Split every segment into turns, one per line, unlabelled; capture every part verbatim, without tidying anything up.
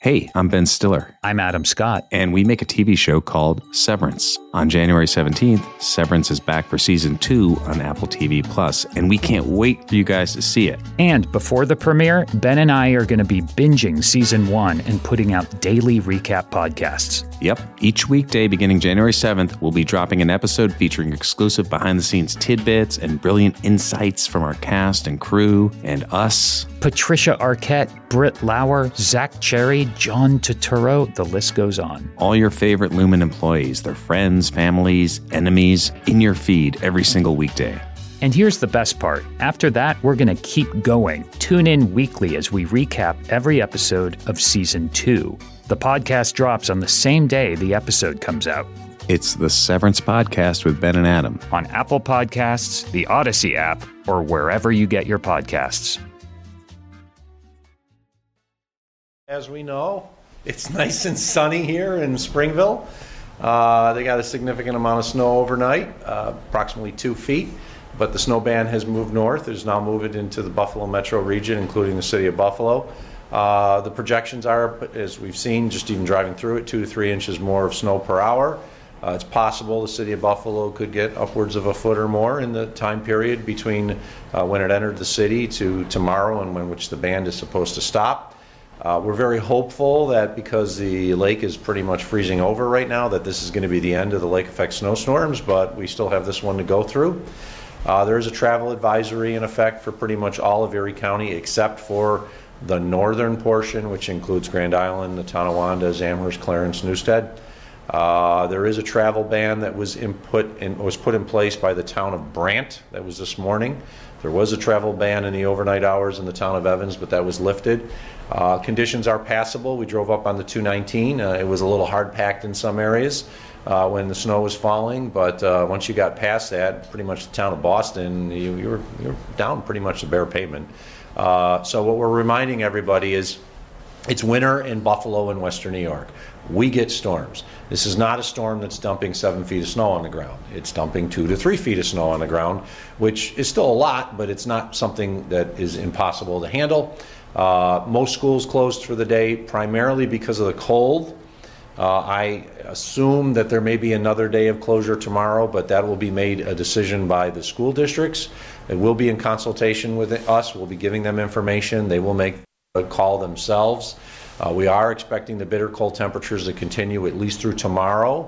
Hey, I'm Ben Stiller.
I'm Adam Scott.
And we make a T V show called Severance. On January seventeenth, Severance is back for season two on Apple T V Plus, and we can't wait for you guys to see it.
And before the premiere, Ben and I are going to be binging season one and putting out daily recap podcasts.
Yep. Each weekday beginning January seventh, we'll be dropping an episode featuring exclusive behind-the-scenes tidbits and brilliant insights from our cast and crew and us.
Patricia Arquette, Britt Lauer, Zach Cherry, John Turturro, the list goes on.
All your favorite Lumen employees, their friends, families, enemies, in your feed every single weekday.
And here's the best part. After that, we're going to keep going. Tune in weekly as we recap every episode of season two. The podcast drops on the same day the episode comes out.
It's the Severance Podcast with Ben and Adam.
On Apple Podcasts, the Odyssey app, or wherever you get your podcasts.
As we know, it's nice and sunny here in Springville. Uh, they got a significant amount of snow overnight, uh, approximately two feet, but the snow band has moved north. It's now moved into the Buffalo metro region, including the city of Buffalo. Uh, the projections are, as we've seen, just even driving through it, two to three inches more of snow per hour. Uh, it's possible the city of Buffalo could get upwards of a foot or more in the time period between uh, when it entered the city to tomorrow and when which the band is supposed to stop. Uh, we're very hopeful that because the lake is pretty much freezing over right now, that this is going to be the end of the lake effect snowstorms, but we still have this one to go through. Uh, there is a travel advisory in effect for pretty much all of Erie County except for the northern portion, which includes Grand Island, the Tonawanda, Amherst, Clarence, Newstead. Uh, there is a travel ban that was input in, was put in place by the town of Brant. That was this morning. There was a travel ban in the overnight hours in the town of Evans, but that was lifted. Uh, conditions are passable. We drove up on the two nineteen. Uh, it was a little hard packed in some areas uh, when the snow was falling, but uh, once you got past that, pretty much the town of Boston, you, you, were, you were down pretty much the bare pavement. Uh, so what we're reminding everybody is it's winter in Buffalo and Western New York. We get storms. This is not a storm that's dumping seven feet of snow on the ground. It's dumping two to three feet of snow on the ground, which is still a lot, but it's not something that is impossible to handle. Uh, most schools closed for the day primarily because of the cold. Uh, I assume that there may be another day of closure tomorrow, but that will be made a decision by the school districts. It will be in consultation with us. We'll be giving them information. They will make a call themselves. Uh, we are expecting the bitter cold temperatures to continue at least through tomorrow.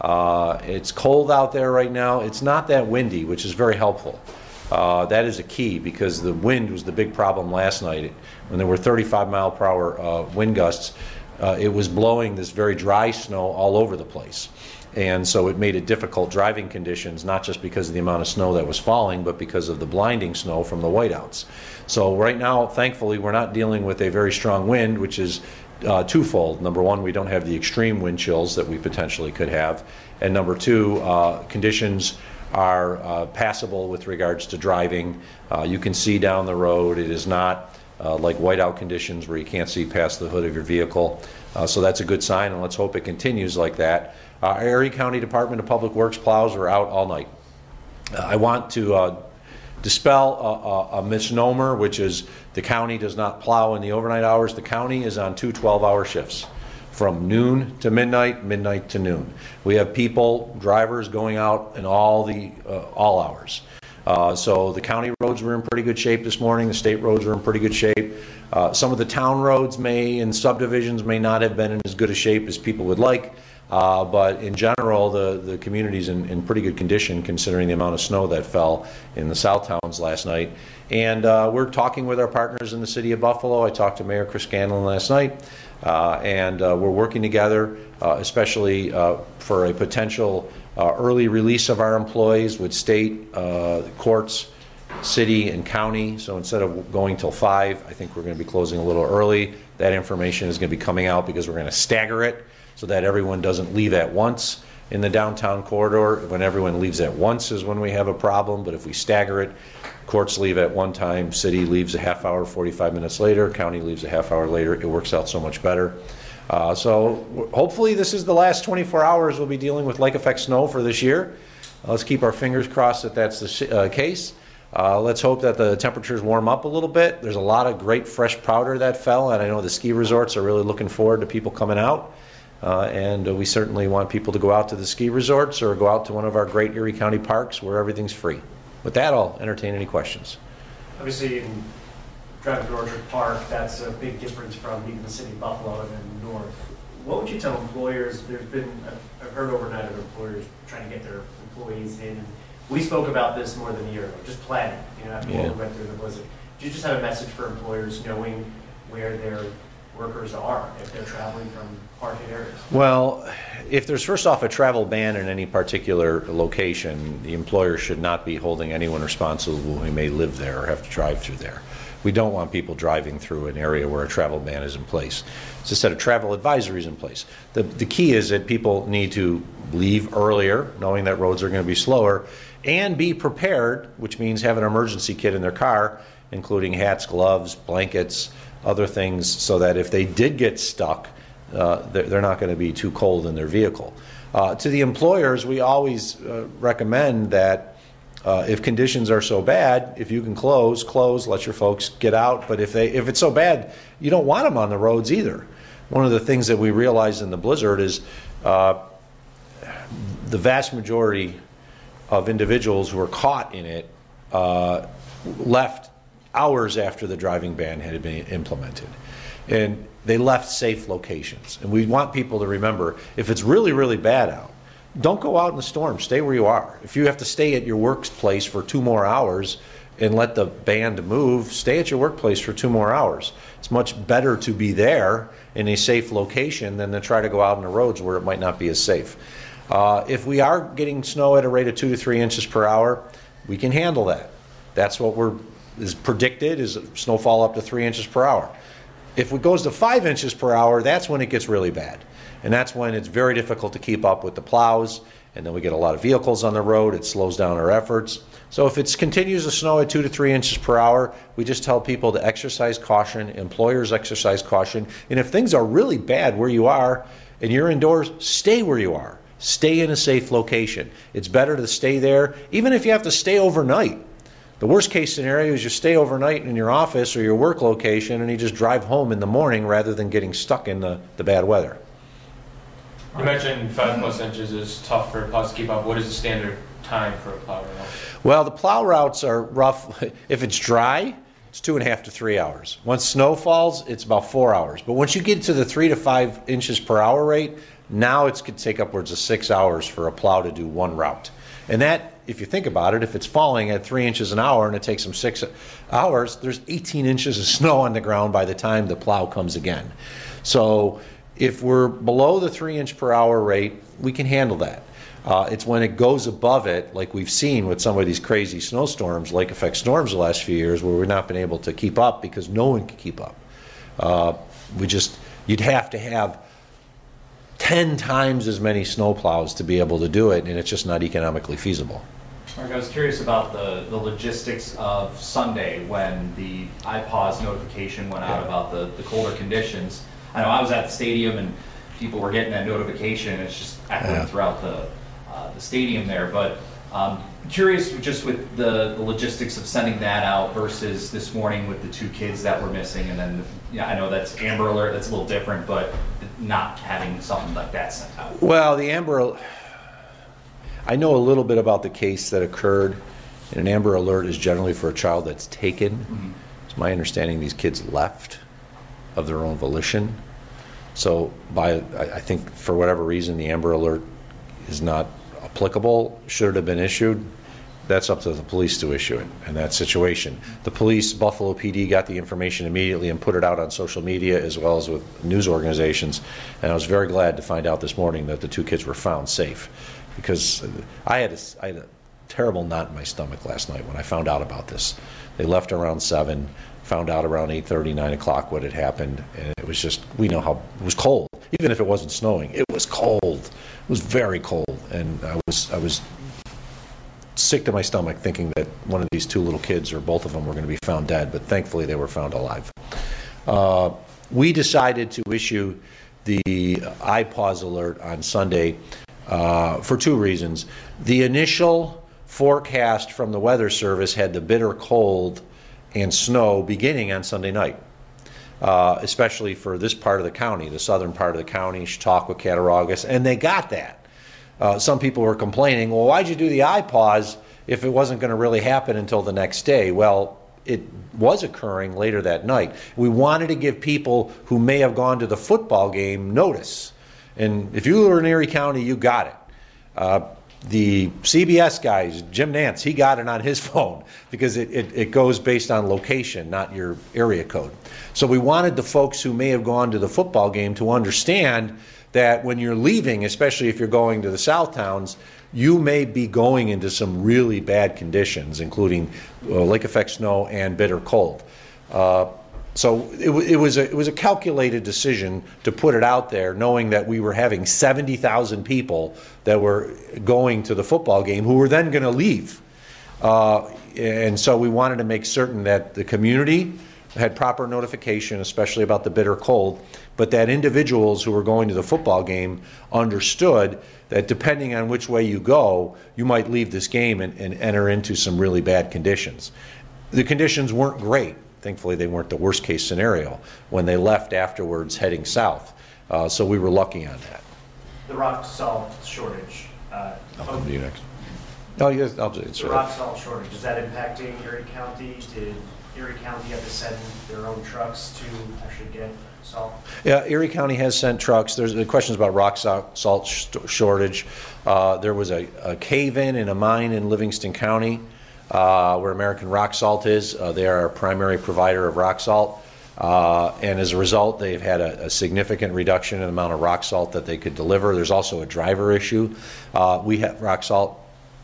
Uh, it's cold out there right now. It's not that windy, which is very helpful. Uh, that is a key because the wind was the big problem last night. When there were thirty-five mile per hour uh, wind gusts, uh, it was blowing this very dry snow all over the place. And so it made it difficult driving conditions, not just because of the amount of snow that was falling, but because of the blinding snow from the whiteouts. So right now, thankfully, we're not dealing with a very strong wind, which is uh, twofold. Number one, we don't have the extreme wind chills that we potentially could have. And number two, uh, conditions are uh, passable with regards to driving. Uh, you can see down the road. It is not uh, like whiteout conditions where you can't see past the hood of your vehicle. Uh, so that's a good sign, and let's hope it continues like that. Uh, our Erie County Department of Public Works plows were out all night. Uh, I want to uh, dispel a, a, a misnomer, which is the county does not plow in the overnight hours. The county is on two twelve-hour shifts from noon to midnight, midnight to noon. We have people, drivers going out in all the uh, all hours. Uh, so the county roads were in pretty good shape this morning. The state roads were in pretty good shape. Uh, some of the town roads may, and subdivisions may not have been in as good a shape as people would like. Uh, but in general, the, the community's in, in pretty good condition considering the amount of snow that fell in the south towns last night. And uh, we're talking with our partners in the city of Buffalo. I talked to Mayor Chris Scanlon last night, uh, and uh, we're working together, uh, especially uh, for a potential uh, early release of our employees with state uh, courts, city, and county. So instead of going till five, I think we're going to be closing a little early. That information is going to be coming out because we're going to stagger it, so that everyone doesn't leave at once in the downtown corridor. When everyone leaves at once is when we have a problem, but if we stagger it, courts leave at one time, city leaves a half hour, forty-five minutes later, county leaves a half hour later, it works out so much better. Uh, so hopefully this is the last twenty-four hours we'll be dealing with lake effect snow for this year. Uh, let's keep our fingers crossed that that's the uh, case. Uh, let's hope that the temperatures warm up a little bit. There's a lot of great fresh powder that fell, and I know the ski resorts are really looking forward to people coming out. Uh, and uh, we certainly want people to go out to the ski resorts or go out to one of our great Erie County parks where everything's free. With that, I'll entertain any questions.
Obviously, in driving through Orchard Park, that's a big difference from even the city of Buffalo and then north. What would you tell employers? There's been, I've heard overnight of employers trying to get their employees in. And we spoke about this more than a year ago, just planning, you know, after
Yeah.
we went through the blizzard. Do you just have a message for employers knowing where their workers are if they're traveling from hard-hit areas?
Well, if there's first off a travel ban in any particular location, the employer should not be holding anyone responsible who may live there or have to drive through there. We don't want people driving through an area where a travel ban is in place. It's a set of travel advisories in place. The, the key is that people need to leave earlier, knowing that roads are going to be slower, and be prepared, which means have an emergency kit in their car, including hats, gloves, blankets, other things, so that if they did get stuck, uh, they're, they're not going to be too cold in their vehicle. Uh, to the employers, we always uh, recommend that Uh, if conditions are so bad, if you can close, close, let your folks get out. But if they, if it's so bad, you don't want them on the roads either. One of the things that we realized in the blizzard is uh, the vast majority of individuals who were caught in it uh, left hours after the driving ban had been implemented. And they left safe locations. And we want people to remember, if it's really, really bad out, don't go out in the storm. Stay where you are. If you have to stay at your workplace for two more hours and let the band move, stay at your workplace for two more hours. It's much better to be there in a safe location than to try to go out on the roads where it might not be as safe. Uh, if we are getting snow at a rate of two to three inches per hour, we can handle that. That's what we're is predicted, is snowfall up to three inches per hour. If it goes to five inches per hour, that's when it gets really bad. And that's when it's very difficult to keep up with the plows, and then we get a lot of vehicles on the road. It slows down our efforts. So if it continues to snow at two to three inches per hour, we just tell people to exercise caution, employers exercise caution, and if things are really bad where you are and you're indoors, stay where you are. Stay in a safe location. It's better to stay there, even if you have to stay overnight. The worst case scenario is you stay overnight in your office or your work location and you just drive home in the morning rather than getting stuck in the, the bad weather.
You mentioned five plus inches is tough for plows to keep up. What is the standard time for a plow route?
Well, the plow routes are rough. If it's dry, it's two and a half to three hours. Once snow falls, it's about four hours. But once you get to the three to five inches per hour rate, now it's going to take upwards of six hours for a plow to do one route. And that, if you think about it, if it's falling at three inches an hour and it takes them six hours, there's eighteen inches of snow on the ground by the time the plow comes again. So if we're below the three inch per hour rate, we can handle that. Uh, it's when it goes above it, like we've seen with some of these crazy snowstorms, lake effect storms the last few years, where we've not been able to keep up because no one can keep up. Uh, we just, you'd have to have ten times as many snowplows to be able to do it, and it's just not economically feasible.
Mark, I was curious about the, the logistics of Sunday when the I pause notification went out
Yeah.
about the, the colder conditions. I know I was at the stadium and people were getting that notification, and it's just echoing
Yeah.
throughout the uh, the stadium there. But um, curious just with the, the logistics of sending that out versus this morning with the two kids that were missing, and then yeah, I know that's Amber Alert, that's a little different, but not having something like that sent out.
Well, the Amber, I know a little bit about the case that occurred, and an Amber Alert is generally for a child that's taken.
Mm-hmm.
It's my understanding these kids left of their own volition. So by, I think for whatever reason, the Amber Alert is not applicable. Should it have been issued? That's up to the police to issue it in that situation. The police, Buffalo P D, got the information immediately and put it out on social media as well as with news organizations. And I was very glad to find out this morning that the two kids were found safe, because I had a, I had a terrible knot in my stomach last night when I found out about this. They left around seven, found out around eight thirty, nine o'clock what had happened, and it was just, we know how, it was cold. Even if it wasn't snowing, it was cold. It was very cold, and I was, I was sick to my stomach thinking that one of these two little kids or both of them were going to be found dead, but thankfully they were found alive. Uh, we decided to issue the I pause alert on Sunday uh, for two reasons. The initial forecast from the Weather Service had the bitter cold and snow beginning on Sunday night, uh, especially for this part of the county, the southern part of the county, Chautauqua, Cattaraugus, and they got that. Uh, some people were complaining, well, why'd you do the I pause if it wasn't going to really happen until the next day? Well, it was occurring later that night. We wanted to give people who may have gone to the football game notice. And if you were in Erie County, you got it. Uh, the C B S guys, Jim Nance, he got it on his phone because it, it, it goes based on location, not your area code. So we wanted the folks who may have gone to the football game to understand that when you're leaving, especially if you're going to the south towns, you may be going into some really bad conditions, including uh, lake effect snow and bitter cold. Uh, so it, w- it was a it was a calculated decision to put it out there, knowing that we were having seventy thousand people that were going to the football game who were then going to leave, uh, and so we wanted to make certain that the community had proper notification, especially about the bitter cold, but that individuals who were going to the football game understood that depending on which way you go, you might leave this game and, and enter into some really bad conditions. The conditions weren't great. Thankfully, they weren't the worst case scenario when they left afterwards heading south. Uh, so we were lucky on that.
The rock salt shortage. Uh,
I'll come to you next. Oh, yes, I'll do it.
The rock salt shortage, is that impacting Erie County? Did Erie County have to send their own trucks to actually get salt?
Yeah, Erie County has sent trucks. There's the questions about rock salt shortage. Uh, there was a, a cave-in in a mine in Livingston County uh, where American Rock Salt is. Uh, they are our primary provider of rock salt. Uh, and as a result, they've had a, a significant reduction in the amount of rock salt that they could deliver. There's also a driver issue. Uh, we have rock salt.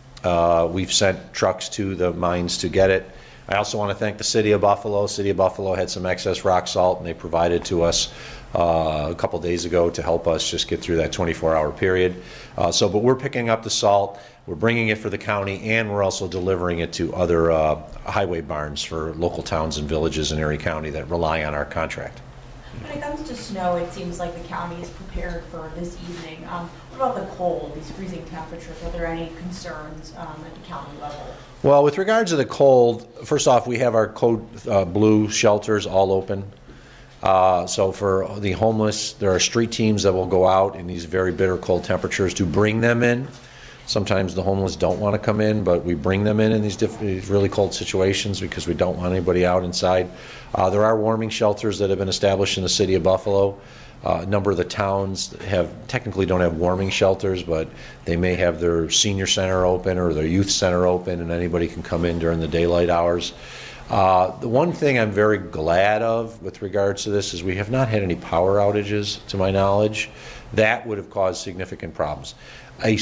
Uh, we've sent trucks to the mines to get it. I also want to thank the City of Buffalo. City of Buffalo had some excess rock salt, and they provided to us uh, a couple days ago to help us just get through that twenty-four hour period. Uh, so, but we're picking up the salt. We're bringing it for the county, and we're also delivering it to other uh, highway barns for local towns and villages in Erie County that rely on our contract.
When it comes to snow, it seems like the county is prepared for this evening. Um, what about the cold, these freezing temperatures? Are there any concerns um, at the county level?
Well, with regards to the cold, first off, we have our code uh, blue shelters all open. Uh, so for the homeless, there are street teams that will go out in these very bitter cold temperatures to bring them in. Sometimes the homeless don't want to come in, but we bring them in in these, diff- these really cold situations because we don't want anybody out inside. Uh, there are warming shelters that have been established in the City of Buffalo. Uh, a number of the towns have technically don't have warming shelters, but they may have their senior center open or their youth center open, and anybody can come in during the daylight hours. Uh, the one thing I'm very glad of with regards to this is we have not had any power outages, to my knowledge. That would have caused significant problems. A,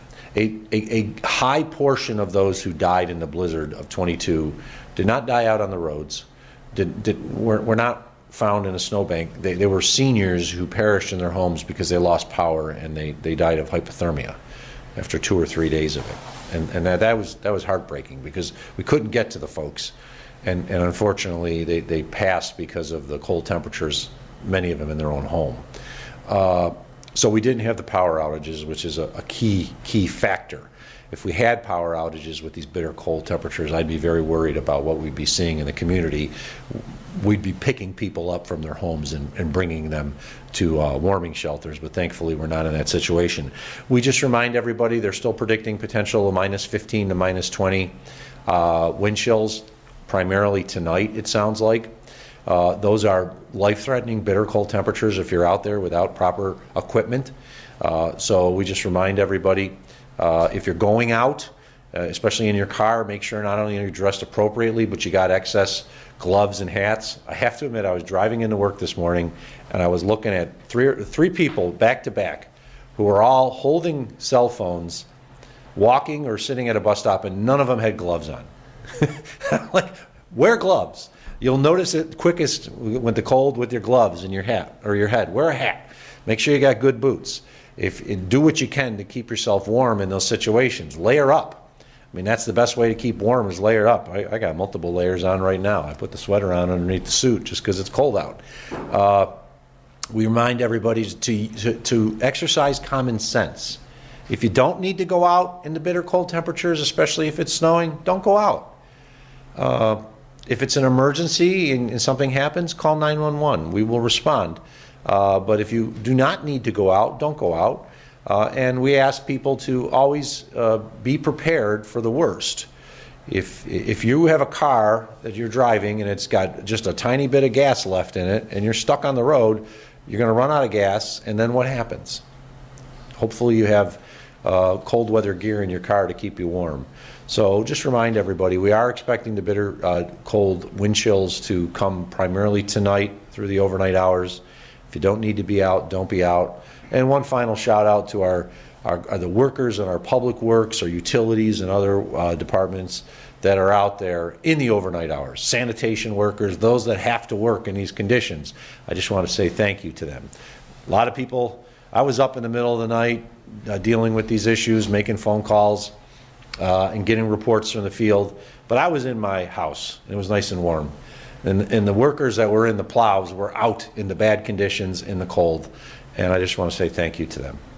a, a, a high portion of those who died in the blizzard of twenty-two did not die out on the roads, did, did, were, were not found in a snowbank. They, they were seniors who perished in their homes because they lost power and they, they died of hypothermia after two or three days of it. And, and that, that was that was heartbreaking because we couldn't get to the folks. And, and unfortunately, they, they passed because of the cold temperatures, many of them in their own home. Uh, so we didn't have the power outages, which is a, a key key factor. If we had power outages with these bitter cold temperatures, I'd be very worried about what we'd be seeing in the community. We'd be picking people up from their homes and, and bringing them to uh, warming shelters, but thankfully we're not in that situation. We just remind everybody they're still predicting potential minus fifteen to minus twenty uh, wind chills, primarily tonight, it sounds like. Uh, those are life-threatening, bitter cold temperatures if you're out there without proper equipment. Uh, so we just remind everybody, uh, if you're going out, uh, especially in your car, make sure not only are you dressed appropriately, but you got excess gloves and hats. I have to admit, I was driving into work this morning, and I was looking at three three people back to back who were all holding cell phones, walking or sitting at a bus stop, and none of them had gloves on. Like, wear gloves. You'll notice it quickest with the cold with your gloves and your hat or your head. Wear a hat. Make sure you got good boots. If do what you can to keep yourself warm in those situations. Layer up. I mean, that's the best way to keep warm is layer up. I, I got multiple layers on right now. I put the sweater on underneath the suit just because it's cold out. Uh, we remind everybody to, to to exercise common sense If you don't need to go out in the bitter cold temperatures, especially if it's snowing, don't go out. Uh, if it's an emergency and, and something happens, call nine one one. We will respond. Uh, but if you do not need to go out, don't go out. Uh, and we ask people to always uh, be prepared for the worst. If, if you have a car that you're driving and it's got just a tiny bit of gas left in it and you're stuck on the road, you're going to run out of gas, and then what happens? Hopefully you have uh, cold weather gear in your car to keep you warm. So just remind everybody, we are expecting the bitter uh, cold wind chills to come primarily tonight through the overnight hours. If you don't need to be out, don't be out. And one final shout out to our, our, our the workers in our public works, our utilities, and other uh, departments that are out there in the overnight hours. Sanitation workers, those that have to work in these conditions. I just want to say thank you to them. A lot of people, I was up in the middle of the night uh, dealing with these issues, making phone calls, uh, and getting reports from the field. But I was in my house, and it was nice and warm. And, and the workers that were in the plows were out in the bad conditions in the cold. And I just want to say thank you to them.